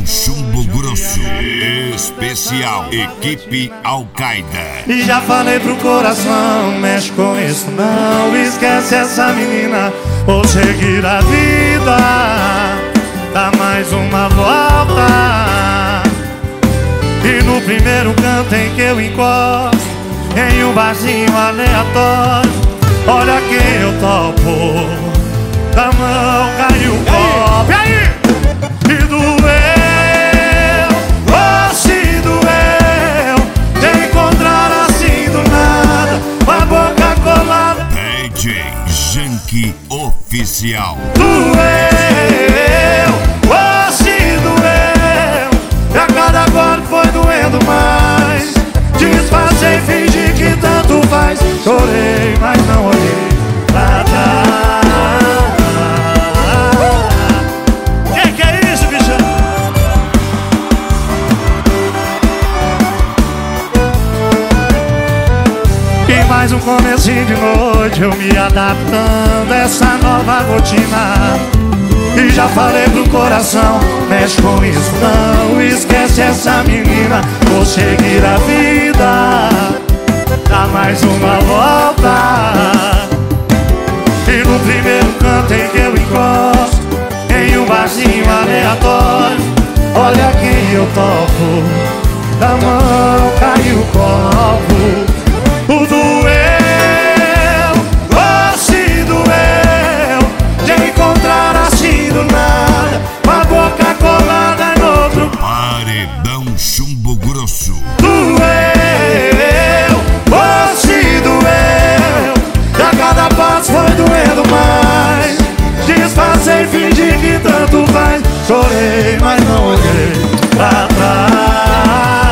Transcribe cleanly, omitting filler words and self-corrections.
Chumbo Grosso. Especial Equipe Al-Qaeda. E já falei pro coração, mexe com isso não, esquece essa menina, vou seguir a vida, dá mais uma volta. E no primeiro canto em que eu encosto, em um barzinho aleatório, olha quem eu topo, da mão caiu o copo. E aí? E doeu, oh se doeu, te encontrar assim do nada, com a boca colada. DJ Janky Oficial. Doeu, oh se doeu, e a cada golpe foi doendo mais. Disfarcei, fingi que tanto faz, chorei, mas não olhei pra trás. Que é isso, bicho? E mais um comecinho de noite, eu me adaptando a essa nova rotina. E já falei pro coração, mexe com isso não, esquece essa menina, vou seguir a vida, dá mais uma volta. E no primeiro canto em que eu encosto, em um barzinho aleatório, olha quem eu topo, da mão caiu o copo. O doeu, oh se doeu, de encontrar assim do nada, com a boca colada em outro. Paredão Chumbo Grosso. Doeu, oh se doeu, e a cada passo foi doendo mais. Disfarcei, fingi que tanto faz, chorei, mas não olhei pra trás.